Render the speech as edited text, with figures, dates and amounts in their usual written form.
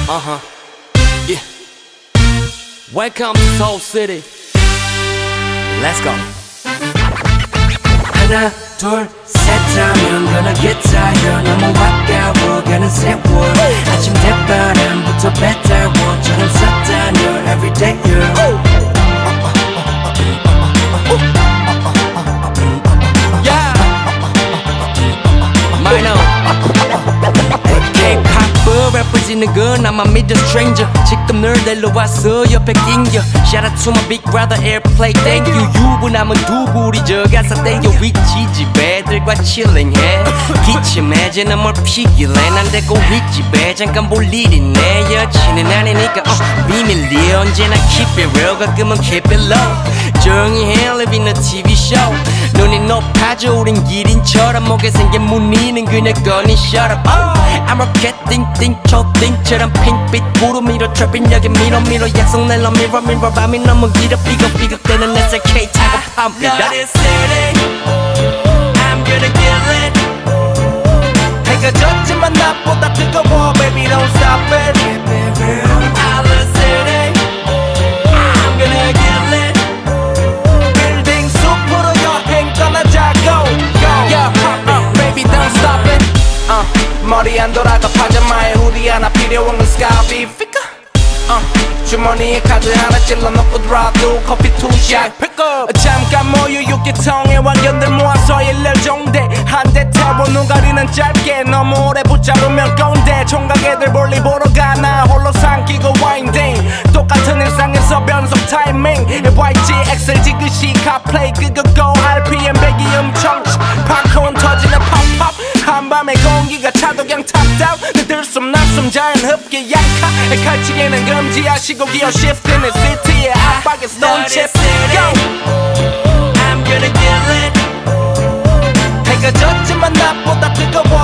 Yeah. Welcome to Soul City. Let's go. 하나 둘 셋 하면 gonna get tired 너무 아까워가는 세월 아침 대바람부터 배탈원처럼 섰다녀 everyday you're 래퍼지는 건 아마 meet a stranger 지금 널 데려왔어 옆에 낑겨 Shout out to my big brother airplay thank you 유부남은 두부 우리 저 가사 땡겨 위치 집애들과 chilling해 기침해지는 뭘 피길래 난 데리고 윗집에 잠깐 볼 일이 내 여친은 아니니까 비밀리에 언제나 keep it real 가끔은 keep it low 조용히 해 living a TV show 눈이 높아져 우린 기린처럼 목에 생긴 무늬는 그녀 거니 shut up I'm a cat 띵띵 초딩처럼 핑빛 구름 위로 트래핑 여기 미러 약속 낼러 미러 밤이 너무 길어 삐걱대는 SLK 타고 팜 That is city I'm gonna kill it 해가 졌지만 나보다 뜨거워 baby don't stop it I love city I'm gonna kill it 빌딩 숲으로 여행 떠나자 go Yeah, baby don't stop it 머리 안 돌아가 파자마에 후디 하나 필요한 건 스카비 피카 주머니에 카드 하나 찔러 넣고 드랍도 커피 투샷 잠깐 모여 육개통에 왕견들 모아서 일렬 정대 한 대 태워 눈 가리는 짧게 너무 오래 붙잡으면 꼰대 총각 애들 볼일 보러 가나 홀로 삼키고 와인딩 똑같은 일상에서 변속 타이밍 YG 엑셀 지그시 카플레이 끄고 RPM 배기 음청 팝콘 터지는 팝팝 한밤의 공기가 차도 그냥 탑다운 내 들숨 날숨 자연 흡기 약하 칼치기는 금지야 시고기어 shift in the city의 압박에 stone chip Go I'm gonna kill it 해가 졌지만 나보다 뜨거워